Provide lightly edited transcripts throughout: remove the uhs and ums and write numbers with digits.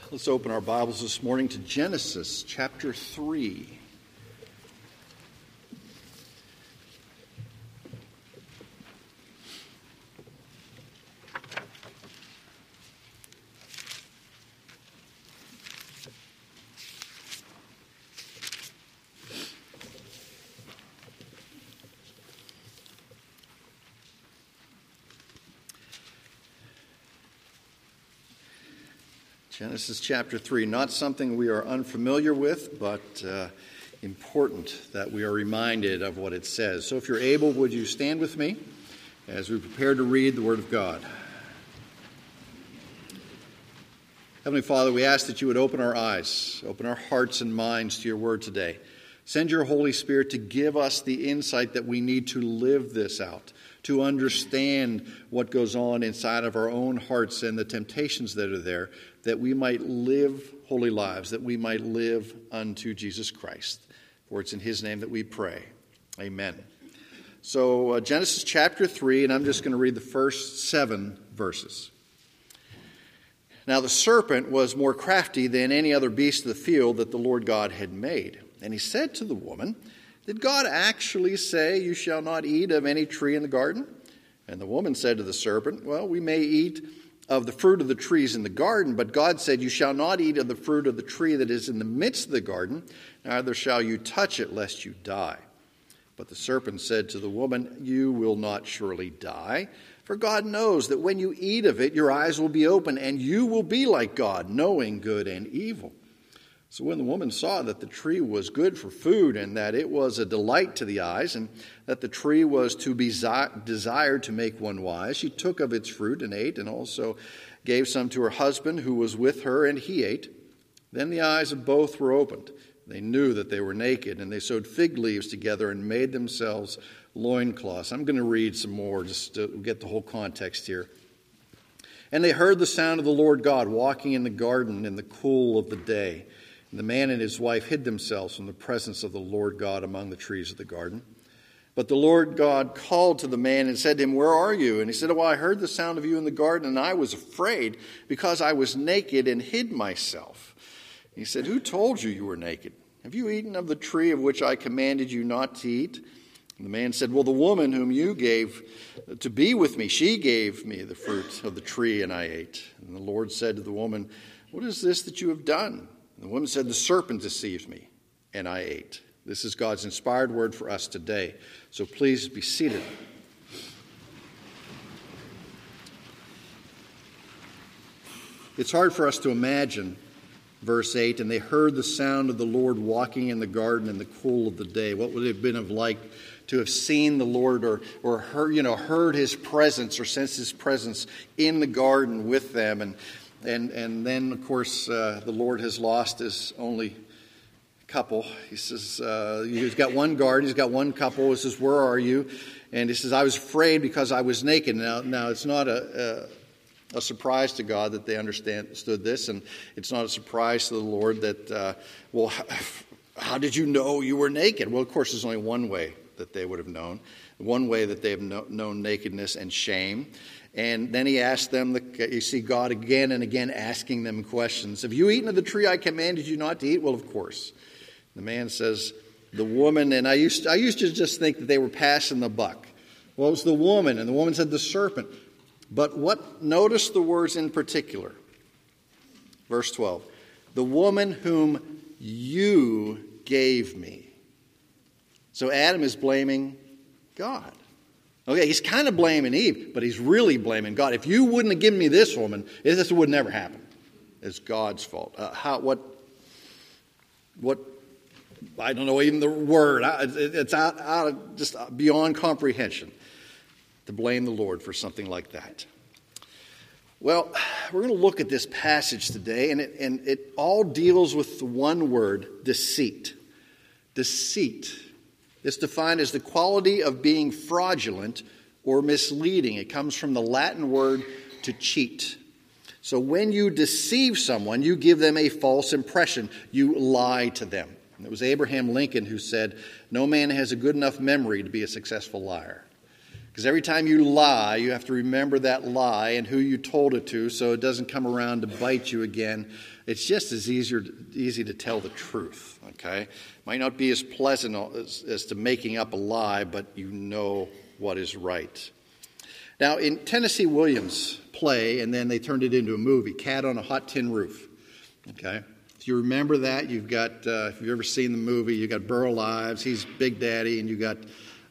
Let's open our Bibles this morning to Genesis chapter 3. Genesis chapter 3, not something we are unfamiliar with, but important that we are reminded of what it says. So if you're able, would you stand with me as we prepare to read the Word of God? Heavenly Father, we ask that you would open our eyes, open our hearts and minds to your Word today. Send your Holy Spirit to give us the insight that we need to live this out, to understand what goes on inside of our own hearts and the temptations that are there, that we might live holy lives, that we might live unto Jesus Christ. For it's in his name that we pray. Amen. So Genesis chapter 3, and I'm just going to read the first 7 verses. Now the serpent was more crafty than any other beast of the field that the Lord God had made. And he said to the woman, "Did God actually say, 'You shall not eat of any tree in the garden'?" And the woman said to the serpent, "Well, we may eat of the fruit of the trees in the garden, but God said, 'You shall not eat of the fruit of the tree that is in the midst of the garden, neither shall you touch it, lest you die.' But the serpent said to the woman, 'You will not surely die, for God knows that when you eat of it, your eyes will be open, and you will be like God, knowing good and evil.' So when the woman saw that the tree was good for food, and that it was a delight to the eyes, and that the tree was to be desired to make one wise, she took of its fruit and ate, and also gave some to her husband who was with her, and he ate. Then the eyes of both were opened. They knew that they were naked, and they sewed fig leaves together and made themselves loincloths." I'm going to read some more just to get the whole context here. "And they heard the sound of the Lord God walking in the garden in the cool of the day. And the man and his wife hid themselves from the presence of the Lord God among the trees of the garden. But the Lord God called to the man and said to him, 'Where are you?' And he said, 'Oh, I heard the sound of you in the garden, and I was afraid because I was naked and hid myself.' He said, 'Who told you you were naked? Have you eaten of the tree of which I commanded you not to eat?' And the man said, 'Well, the woman whom you gave to be with me, she gave me the fruit of the tree, and I ate.' And the Lord said to the woman, 'What is this that you have done?' The woman said, 'The serpent deceived me, and I ate.'" This is God's inspired word for us today. So please be seated. It's hard for us to imagine, verse 8, "And they heard the sound of the Lord walking in the garden in the cool of the day." What would it have been like to have seen the Lord or heard his presence or sensed his presence in the garden with them? And then, of course, the Lord has lost his only couple. He says, he's got one guard, he's got one couple. He says, "Where are you?" And he says, "I was afraid because I was naked." Now it's not a surprise to God that they understood this, and it's not a surprise to the Lord that, how did you know you were naked? Well, of course, there's only one way that they would have known. One way that they have known nakedness and shame. And then he asked them, you see God again and again asking them questions. "Have you eaten of the tree I commanded you not to eat?" "Well, of course." The man says, "The woman," and I used to just think that they were passing the buck. Well, it was the woman, and the woman said the serpent. But notice the words in particular. Verse 12. "The woman whom you gave me." So Adam is blaming God. Okay, he's kind of blaming Eve, but he's really blaming God. If you wouldn't have given me this woman, this would never happen. It's God's fault. What? I don't know even the word. It's out of just beyond comprehension to blame the Lord for something like that. Well, we're going to look at this passage today, and it all deals with the one word, deceit. Deceit. It's defined as the quality of being fraudulent or misleading. It comes from the Latin word to cheat. So when you deceive someone, you give them a false impression. You lie to them. And it was Abraham Lincoln who said, "No man has a good enough memory to be a successful liar." Because every time you lie, you have to remember that lie and who you told it to so it doesn't come around to bite you again. It's just as easy to tell the truth, okay? Might not be as pleasant as to making up a lie, but you know what is right. Now, in Tennessee Williams' play, and then they turned it into a movie, Cat on a Hot Tin Roof, okay? If you remember that, you've got, if you've ever seen the movie, you've got Burl Ives, he's Big Daddy, and you've got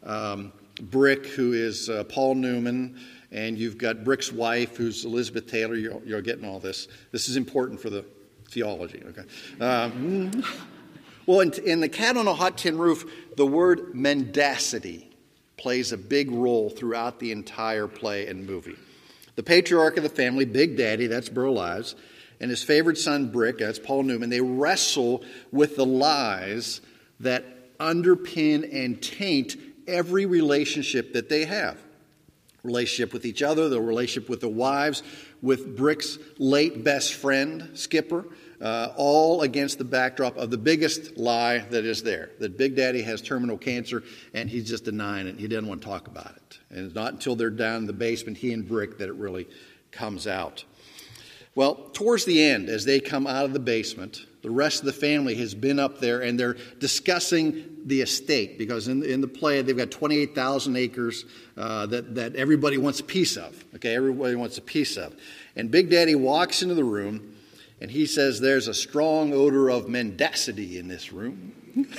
Brick, who is Paul Newman, and you've got Brick's wife, who's Elizabeth Taylor. You're getting all this. This is important for the theology, okay? Well, in the Cat on a Hot Tin Roof, the word mendacity plays a big role throughout the entire play and movie. The patriarch of the family, Big Daddy, that's Burl Ives, and his favorite son, Brick, that's Paul Newman, they wrestle with the lies that underpin and taint every relationship that they have. Relationship with each other, the relationship with the wives, with Brick's late best friend, Skipper, all against the backdrop of the biggest lie that is there, that Big Daddy has terminal cancer and he's just denying it. He doesn't want to talk about it. And it's not until they're down in the basement, he and Brick, that it really comes out. Well, towards the end, as they come out of the basement, the rest of the family has been up there and they're discussing the estate, because in the play they've got 28,000 acres that everybody wants a piece of. Okay, everybody wants a piece of. And Big Daddy walks into the room and he says, "There's a strong odor of mendacity in this room."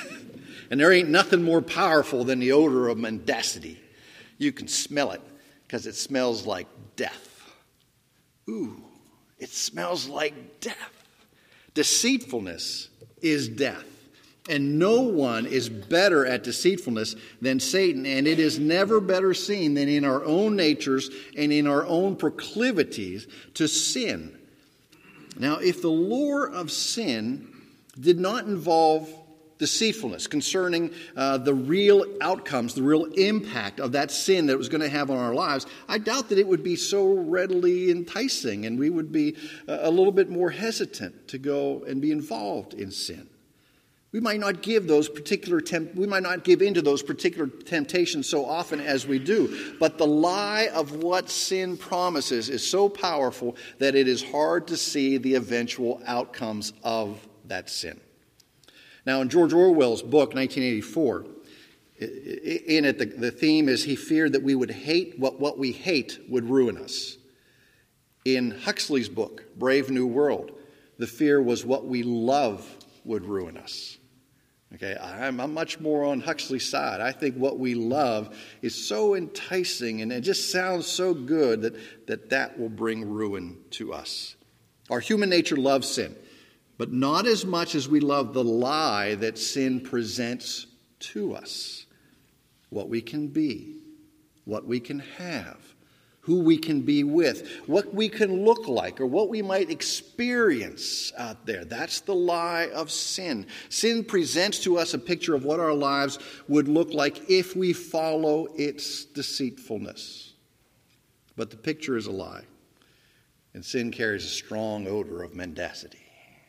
And there ain't nothing more powerful than the odor of mendacity. You can smell it because it smells like death. Ooh, it smells like death. Deceitfulness is death. And no one is better at deceitfulness than Satan. And it is never better seen than in our own natures and in our own proclivities to sin. Now, if the lure of sin did not involve deceitfulness concerning the real outcomes, the real impact of that sin that it was going to have on our lives, I doubt that it would be so readily enticing and we would be a little bit more hesitant to go and be involved in sin. We might not give into those particular temptations so often as we do, but the lie of what sin promises is so powerful that it is hard to see the eventual outcomes of that sin. Now, in George Orwell's book, 1984, in it the theme is he feared that we would hate what we hate would ruin us. In Huxley's book, Brave New World, the fear was what we love would ruin us. Okay, I'm much more on Huxley's side. I think what we love is so enticing and it just sounds so good that will bring ruin to us. Our human nature loves sin, but not as much as we love the lie that sin presents to us. What we can be, what we can have, who we can be with, what we can look like, or what we might experience out there. That's the lie of sin. Sin presents to us a picture of what our lives would look like if we follow its deceitfulness. But the picture is a lie, and sin carries a strong odor of mendacity.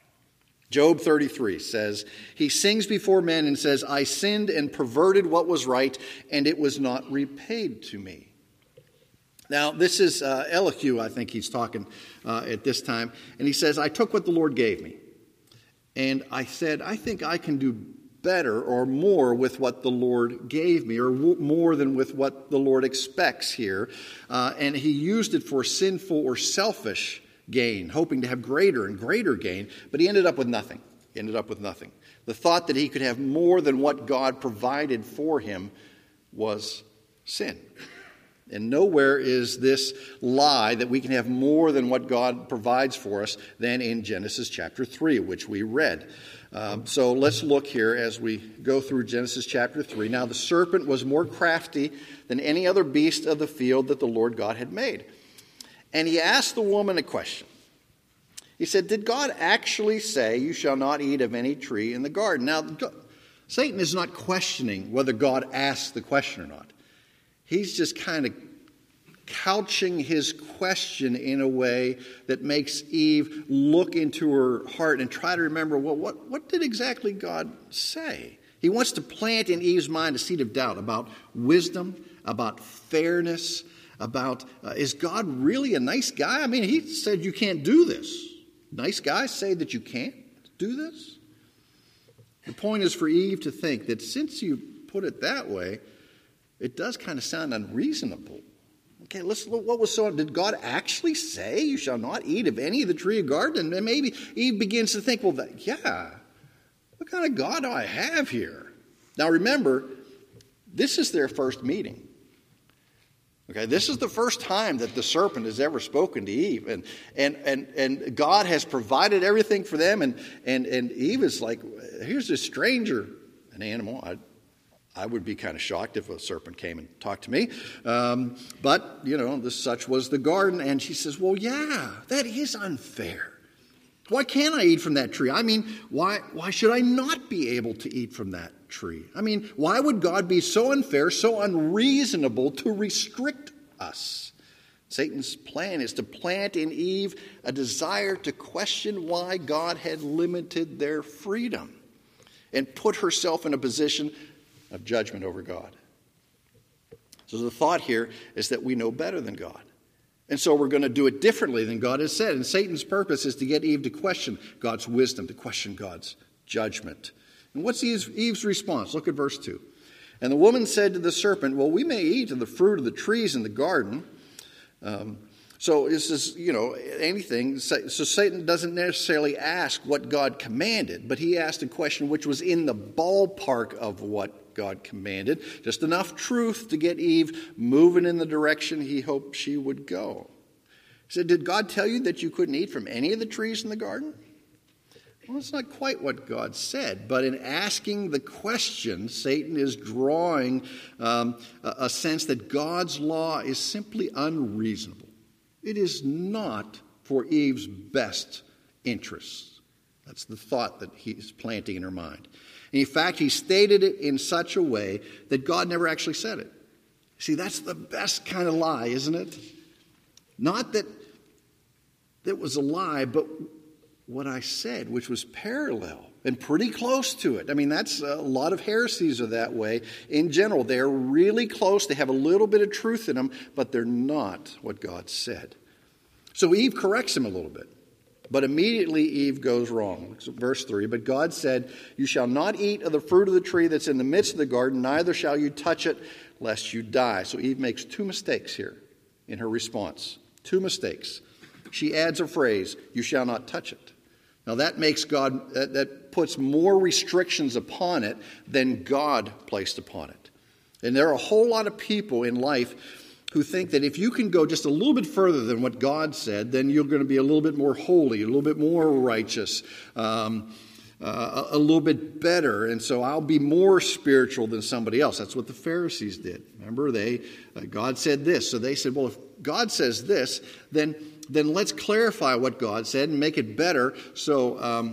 Job 33 says, he sings before men and says, "I sinned and perverted what was right, and it was not repaid to me." Now, this is Elihu, I think he's talking at this time. And he says, "I took what the Lord gave me. And I said, I think I can do better or more with what the Lord gave me, or more than with what the Lord expects here." And he used it for sinful or selfish gain, hoping to have greater and greater gain. But he ended up with nothing. The thought that he could have more than what God provided for him was sin. And nowhere is this lie that we can have more than what God provides for us than in Genesis chapter 3, which we read. So let's look here as we go through Genesis chapter 3. Now the serpent was more crafty than any other beast of the field that the Lord God had made. And he asked the woman a question. He said, "Did God actually say, 'You shall not eat of any tree in the garden'?" Now, Satan is not questioning whether God asked the question or not. He's just kind of couching his question in a way that makes Eve look into her heart and try to remember, well, what did exactly God say? He wants to plant in Eve's mind a seed of doubt about wisdom, about fairness, about is God really a nice guy? I mean, he said you can't do this. Nice guys say that you can't do this? The point is for Eve to think that since you put it that way, it does kind of sound unreasonable. Okay, let's look what was so. Did God actually say you shall not eat of any of the tree of garden? And maybe Eve begins to think, well, what kind of God do I have here? Now remember, this is their first meeting. Okay, this is the first time that the serpent has ever spoken to Eve, and God has provided everything for them, and Eve is like, here's this stranger, an animal. I would be kind of shocked if a serpent came and talked to me, but such was the garden, and she says, well, yeah, that is unfair. Why can't I eat from that tree? I mean, why should I not be able to eat from that tree? I mean, why would God be so unfair, so unreasonable to restrict us? Satan's plan is to plant in Eve a desire to question why God had limited their freedom and put herself in a position of judgment over God. So the thought here is that we know better than God. And so we're going to do it differently than God has said. And Satan's purpose is to get Eve to question God's wisdom, to question God's judgment. And what's Eve's response? Look at verse 2. And the woman said to the serpent, well, we may eat of the fruit of the trees in the garden. So this is, anything. So Satan doesn't necessarily ask what God commanded, but he asked a question which was in the ballpark of what God commanded. Just enough truth to get Eve moving in the direction he hoped she would go. He said, did God tell you that you couldn't eat from any of the trees in the garden? Well, it's not quite what God said, but in asking the question, Satan is drawing a sense that God's law is simply unreasonable. It is not for Eve's best interests. That's the thought that he's planting in her mind. And in fact, he stated it in such a way that God never actually said it. See, that's the best kind of lie, isn't it? Not that it was a lie, but what I said, which was parallel and pretty close to it. I mean, that's a lot of heresies are that way. In general, they're really close. They have a little bit of truth in them, but they're not what God said. So Eve corrects him a little bit. But immediately Eve goes wrong. Verse 3, but God said, you shall not eat of the fruit of the tree that's in the midst of the garden, neither shall you touch it, lest you die. So Eve makes two mistakes here in her response. Two mistakes. She adds a phrase, you shall not touch it. Now that makes God, that puts more restrictions upon it than God placed upon it. And there are a whole lot of people in life who think that if you can go just a little bit further than what God said, then you're going to be a little bit more holy, a little bit more righteous, a little bit better, and so I'll be more spiritual than somebody else. That's what the Pharisees did. Remember, God said this, so they said, well, if God says this, then let's clarify what God said and make it better. So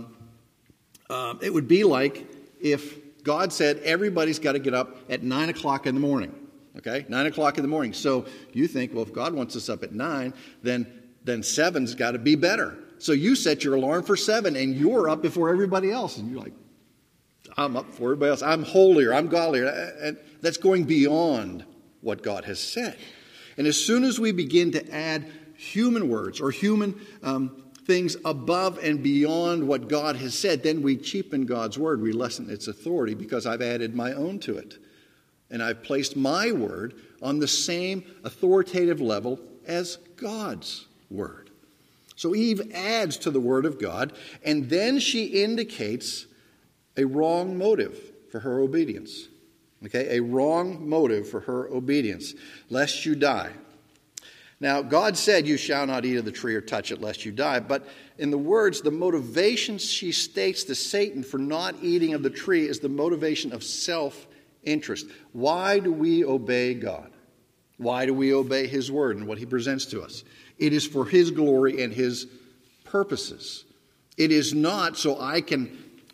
it would be like if God said everybody's got to get up at 9 o'clock in the morning. Okay, 9 o'clock in the morning. So you think, well, if God wants us up at 9, then 7's got to be better. So you set your alarm for 7, and you're up before everybody else. And you're like, I'm up before everybody else. I'm holier. I'm godlier. And that's going beyond what God has said. And as soon as we begin to add human words or human things above and beyond what God has said, then we cheapen God's word. We lessen its authority because I've added my own to it. And I've placed my word on the same authoritative level as God's word. So Eve adds to the word of God, and then she indicates a wrong motive for her obedience. Okay, a wrong motive for her obedience, lest you die. Now, God said, you shall not eat of the tree or touch it, lest you die. But in the words, the motivation she states to Satan for not eating of the tree is the motivation of self-interest. Why do we obey God? Why do we obey His word and what He presents to us? It is for His glory and His purposes. It is not so I can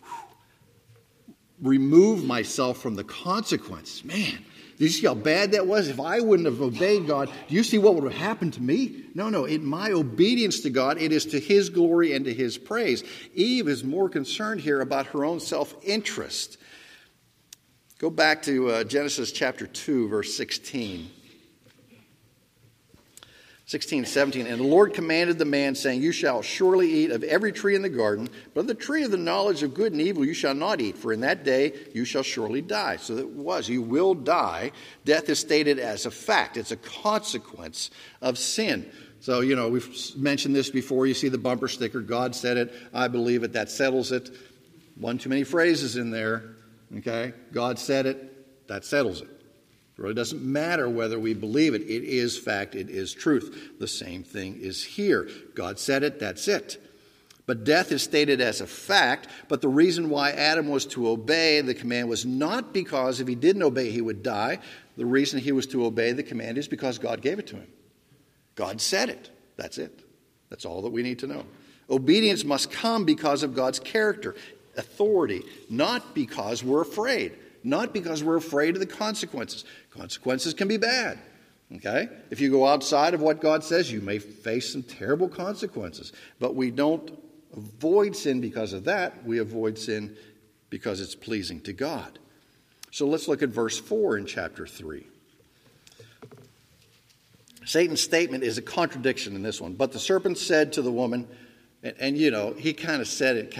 remove myself from the consequence. Man, do you see how bad that was? If I wouldn't have obeyed God, do you see what would have happened to me? No. In my obedience to God, it is to His glory and to His praise. Eve is more concerned here about her own self-interest. Go back to Genesis chapter 2, verse 16. 16, 17. And the Lord commanded the man, saying, You shall surely eat of every tree in the garden, but of the tree of the knowledge of good and evil you shall not eat, for in that day you shall surely die. So it was, you will die. Death is stated as a fact. It's a consequence of sin. So, we've mentioned this before. You see the bumper sticker, God said it, I believe it, that settles it. One too many phrases in there, okay? God said it, that settles it. It really doesn't matter whether we believe it. It is fact, it is truth. The same thing is here. God said it, that's it. But death is stated as a fact, but the reason why Adam was to obey the command was not because if he didn't obey he would die. The reason he was to obey the command is because God gave it to him. God said it. That's it. That's all that we need to know. Obedience must come because of God's character, authority, not because we're afraid. Not because we're afraid of the consequences. Consequences can be bad. Okay? If you go outside of what God says, you may face some terrible consequences. But we don't avoid sin because of that. We avoid sin because it's pleasing to God. So let's look at verse 4 in chapter 3. Satan's statement is a contradiction in this one. But the serpent said to the woman, and he kind of said it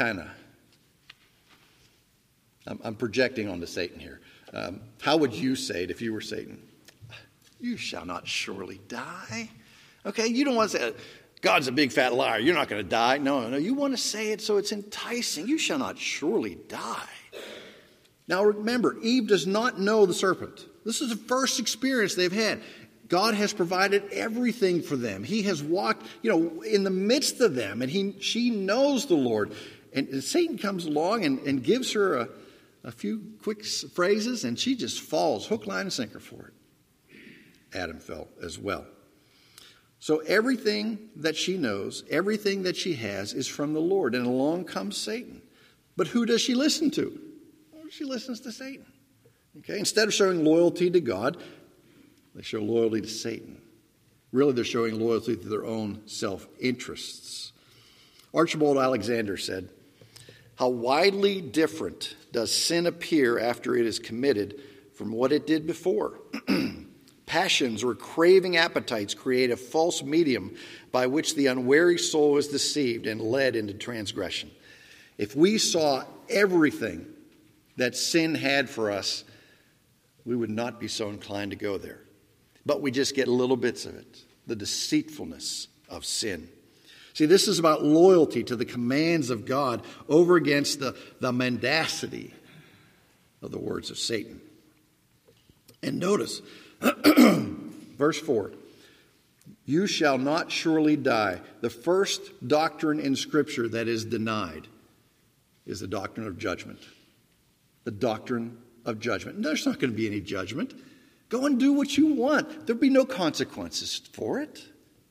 I'm projecting onto Satan here. How would you say it if you were Satan? You shall not surely die. Okay, you don't want to say, God's a big fat liar. You're not going to die. No. You want to say it so it's enticing. You shall not surely die. Now remember, Eve does not know the serpent. This is the first experience they've had. God has provided everything for them. He has walked, in the midst of them, and she knows the Lord. And Satan comes along and gives her a few quick phrases, and she just falls, hook, line, and sinker for it. Adam fell as well. So everything that she knows, everything that she has is from the Lord, and along comes Satan. But who does she listen to? Well, she listens to Satan. Okay, instead of showing loyalty to God, they show loyalty to Satan. Really, they're showing loyalty to their own self-interests. Archibald Alexander said, How widely different does sin appear after it is committed from what it did before. Passions or craving appetites create a false medium by which the unwary soul is deceived and led into transgression. If we saw everything that sin had for us, we would not be so inclined to go there. But we just get little bits of it, the deceitfulness of sin. See, this is about loyalty to the commands of God over against the mendacity of the words of Satan. And notice, verse 4, You shall not surely die. The first doctrine in Scripture that is denied is the doctrine of judgment. The doctrine of judgment. And there's not going to be any judgment. Go and do what you want. There'll be no consequences for it.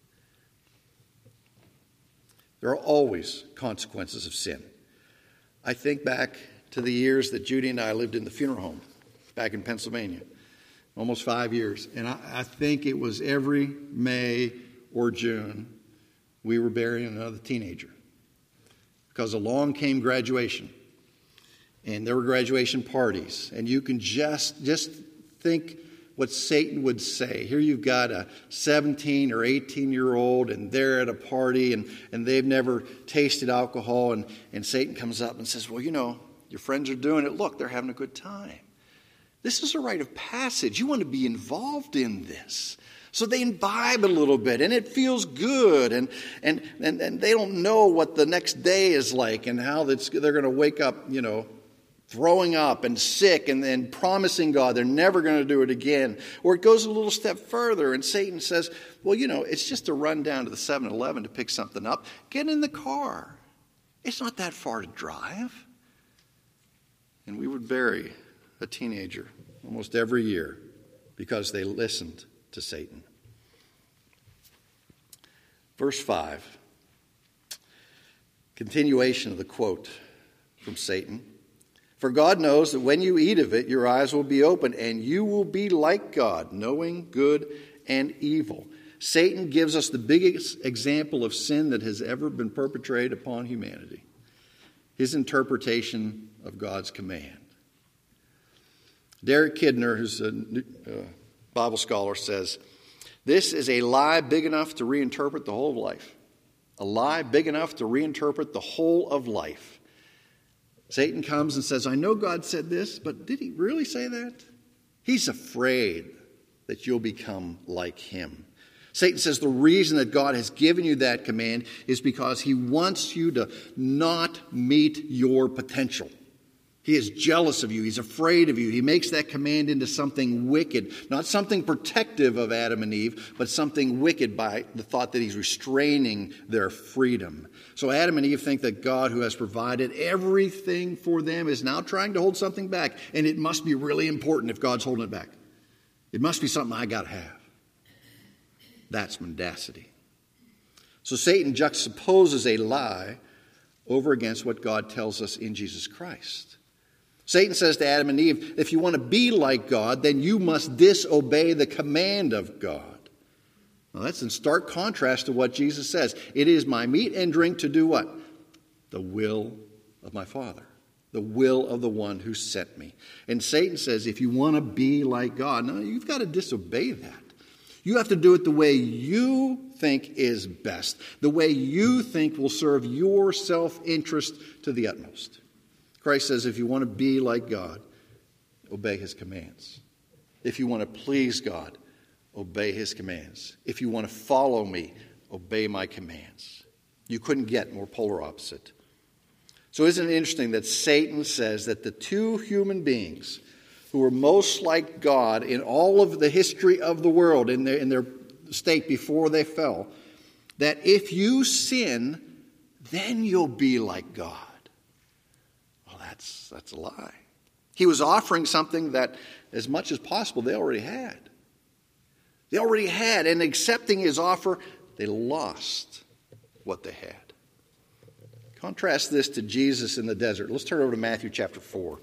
There are always consequences of sin. I think back to the years that Judy and I lived in the funeral home back in Pennsylvania. Almost 5 years. And I think it was every May or June we were burying another teenager. Because along came graduation. And there were graduation parties. And you can just think what Satan would say. Here you've got a 17 or 18-year-old, and they're at a party, and they've never tasted alcohol, and Satan comes up and says, well, your friends are doing it. Look, they're having a good time. This is a rite of passage. You want to be involved in this. So they imbibe a little bit, and it feels good, and they don't know what the next day is like and how they're going to wake up, throwing up and sick and then promising God they're never going to do it again. Or it goes a little step further and Satan says, well, it's just a run down to the 7-Eleven to pick something up. Get in the car. It's not that far to drive. And we would bury a teenager almost every year because they listened to Satan. Verse 5, continuation of the quote from Satan. For God knows that when you eat of it, your eyes will be opened, and you will be like God, knowing good and evil. Satan gives us the biggest example of sin that has ever been perpetrated upon humanity. His interpretation of God's command. Derek Kidner, who's a Bible scholar, says, this is a lie big enough to reinterpret the whole of life. A lie big enough to reinterpret the whole of life. Satan comes and says, I know God said this, but did he really say that? He's afraid that you'll become like him. Satan says the reason that God has given you that command is because he wants you to not meet your potential. He is jealous of you. He's afraid of you. He makes that command into something wicked, not something protective of Adam and Eve, but something wicked by the thought that he's restraining their freedom. So Adam and Eve think that God, who has provided everything for them, is now trying to hold something back, and it must be really important if God's holding it back. It must be something I got to have. That's mendacity. So Satan juxtaposes a lie over against what God tells us in Jesus Christ. Satan says to Adam and Eve, if you want to be like God, then you must disobey the command of God. Now that's in stark contrast to what Jesus says. It is my meat and drink to do what? The will of my Father. The will of the one who sent me. And Satan says, if you want to be like God, no, you've got to disobey that. You have to do it the way you think is best, the way you think will serve your self-interest to the utmost. Christ says, if you want to be like God, obey his commands. If you want to please God, obey his commands. If you want to follow me, obey my commands. You couldn't get more polar opposite. So isn't it interesting that Satan says that the two human beings who were most like God in all of the history of the world, in their state before they fell, that if you sin, then you'll be like God. Well, that's a lie. He was offering something that, as much as possible, they already had. They already had, and accepting his offer, they lost what they had. Contrast this to Jesus in the desert. Let's turn over to Matthew chapter 4.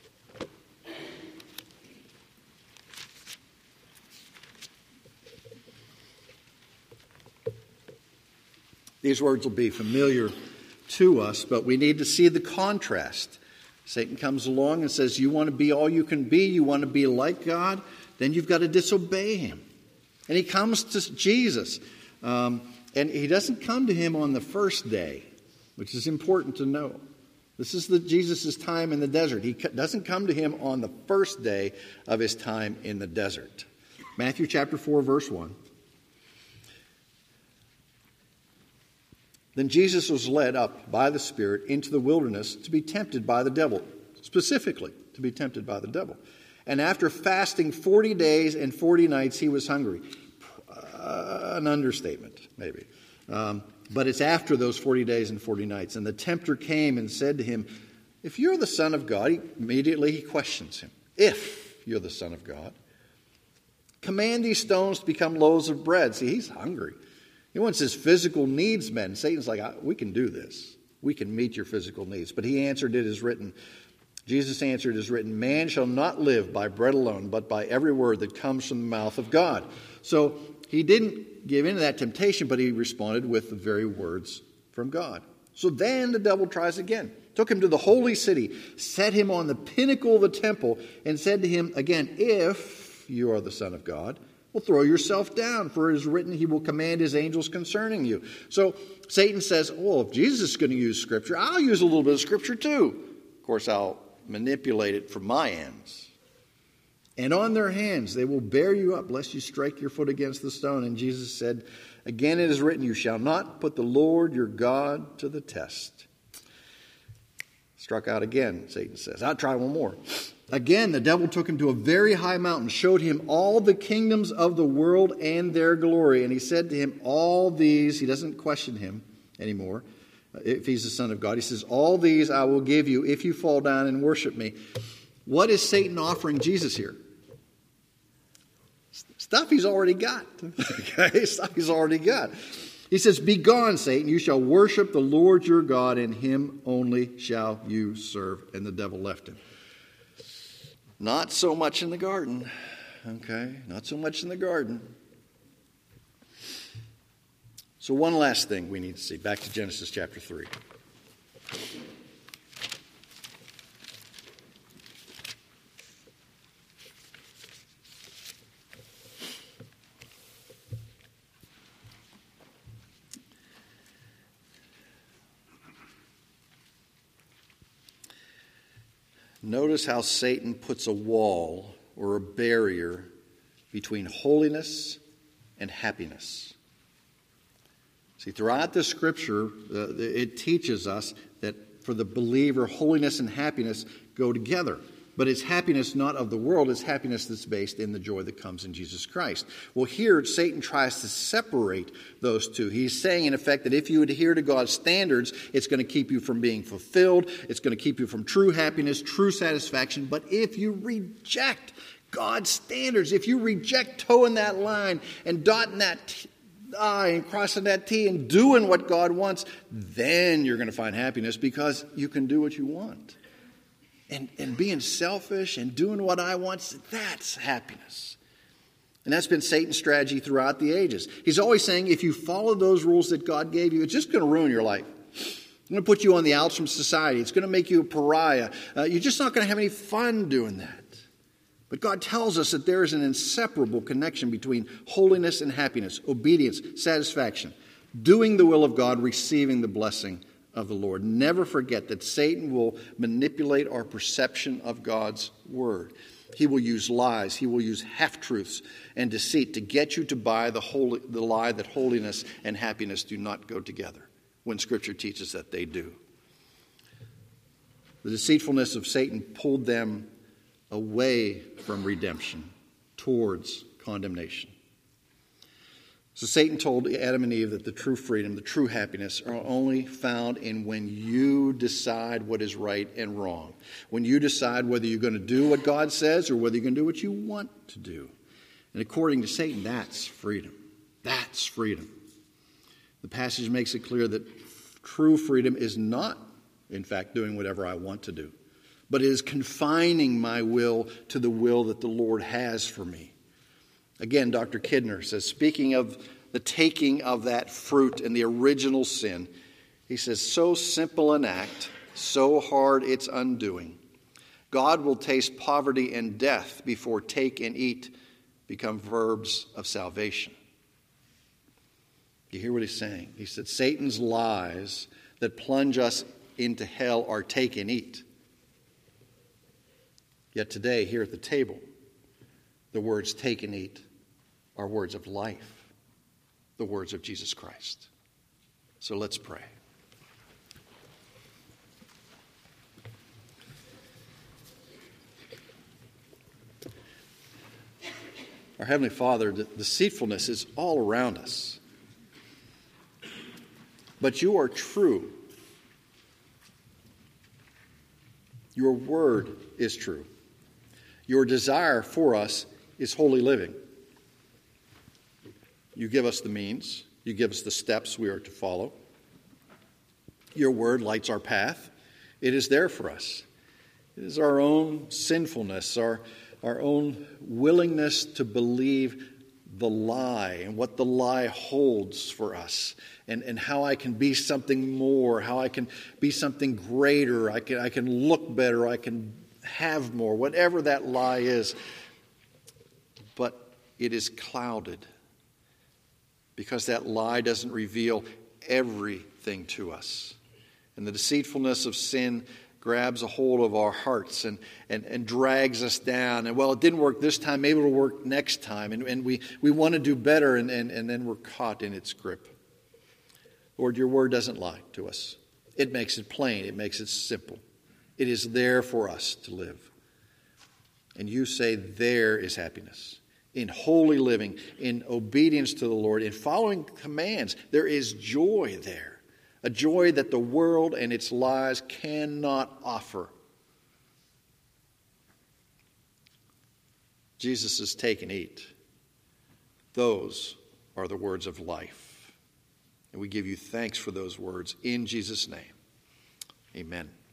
These words will be familiar to us, but we need to see the contrast. Satan comes along and says, you want to be all you can be, you want to be like God, then you've got to disobey him. And he comes to Jesus, and he doesn't come to him on the first day, which is important to know. This is Jesus' time in the desert. He doesn't come to him on the first day of his time in the desert. Matthew chapter 4, verse 1. Then Jesus was led up by the Spirit into the wilderness to be tempted by the devil, specifically to be tempted by the devil. And after fasting 40 days and 40 nights, he was hungry. An understatement, maybe. But it's after those 40 days and 40 nights. And the tempter came and said to him, if you're the Son of God, immediately he questions him. If you're the Son of God, command these stones to become loaves of bread. See, he's hungry. He wants his physical needs met. And Satan's like, we can do this. We can meet your physical needs. But he answered, it is written. Jesus answered, it is written, man shall not live by bread alone, but by every word that comes from the mouth of God. So he didn't give in to that temptation, but he responded with the very words from God. So then the devil tries again. Took him to the holy city, set him on the pinnacle of the temple, and said to him again, if you are the Son of God, well, throw yourself down, for it is written, he will command his angels concerning you. So Satan says, oh, if Jesus is going to use Scripture, I'll use a little bit of Scripture too. Of course, I'll manipulate it for my ends. And on their hands they will bear you up, lest you strike your foot against the stone. And Jesus said, again it is written, you shall not put the Lord your God to the test. Struck out again, Satan says. I'll try one more. Again, the devil took him to a very high mountain, showed him all the kingdoms of the world and their glory. And he said to him, all these, he doesn't question him anymore, if he's the Son of God. He says, all these I will give you if you fall down and worship me. What is Satan offering Jesus here? Stuff he's already got. Okay, stuff he's already got. He says, begone, Satan, you shall worship the Lord your God, and him only shall you serve. And the devil left him. Not so much in the garden. Okay, not so much in the garden. So one last thing we need to see. Back to Genesis chapter 3. Notice how Satan puts a wall or a barrier between holiness and happiness. See, throughout the Scripture, it teaches us that for the believer, holiness and happiness go together. But it's happiness not of the world, it's happiness that's based in the joy that comes in Jesus Christ. Well, here Satan tries to separate those two. He's saying, in effect, that if you adhere to God's standards, it's going to keep you from being fulfilled. It's going to keep you from true happiness, true satisfaction. But if you reject God's standards, if you reject toeing that line and dotting that I and crossing that T and doing what God wants, then you're going to find happiness because you can do what you want. And being selfish and doing what I want, that's happiness. And that's been Satan's strategy throughout the ages. He's always saying if you follow those rules that God gave you, it's just going to ruin your life. It's going to put you on the outs from society. It's going to make you a pariah. You're just not going to have any fun doing that. But God tells us that there is an inseparable connection between holiness and happiness, obedience, satisfaction, doing the will of God, receiving the blessing of the Lord. Never forget that Satan will manipulate our perception of God's word. He will use lies. He will use half-truths and deceit to get you to buy the lie that holiness and happiness do not go together, when Scripture teaches that they do. The deceitfulness of Satan pulled them away from redemption towards condemnation. So Satan told Adam and Eve that the true freedom, the true happiness are only found in when you decide what is right and wrong. When you decide whether you're going to do what God says or whether you're going to do what you want to do. And according to Satan, that's freedom. That's freedom. The passage makes it clear that true freedom is not, in fact, doing whatever I want to do, but it is confining my will to the will that the Lord has for me. Again, Dr. Kidner says, speaking of the taking of that fruit and the original sin, he says, so simple an act, so hard its undoing. God will taste poverty and death before take and eat become verbs of salvation. You hear what he's saying? He said, Satan's lies that plunge us into hell are take and eat. Yet today, here at the table, the words take and eat are words of life, the words of Jesus Christ. So let's pray. Our Heavenly Father, the deceitfulness is all around us. But you are true. Your word is true. Your desire for us is holy living. You give us the means. You give us the steps we are to follow. Your word lights our path. It is there for us. It is our own sinfulness, our own willingness to believe the lie and what the lie holds for us and how I can be something more, how I can be something greater, I can look better, I can have more, whatever that lie is. But it is clouded because that lie doesn't reveal everything to us. And the deceitfulness of sin grabs a hold of our hearts and drags us down. And, well, it didn't work this time, maybe it'll work next time. And we want to do better, and then we're caught in its grip. Lord, your word doesn't lie to us. It makes it plain. It makes it simple. It is there for us to live. And you say there is happiness. In holy living, in obedience to the Lord, in following commands, there is joy there. A joy that the world and its lies cannot offer. Jesus' take and eat. Those are the words of life. And we give you thanks for those words in Jesus' name. Amen.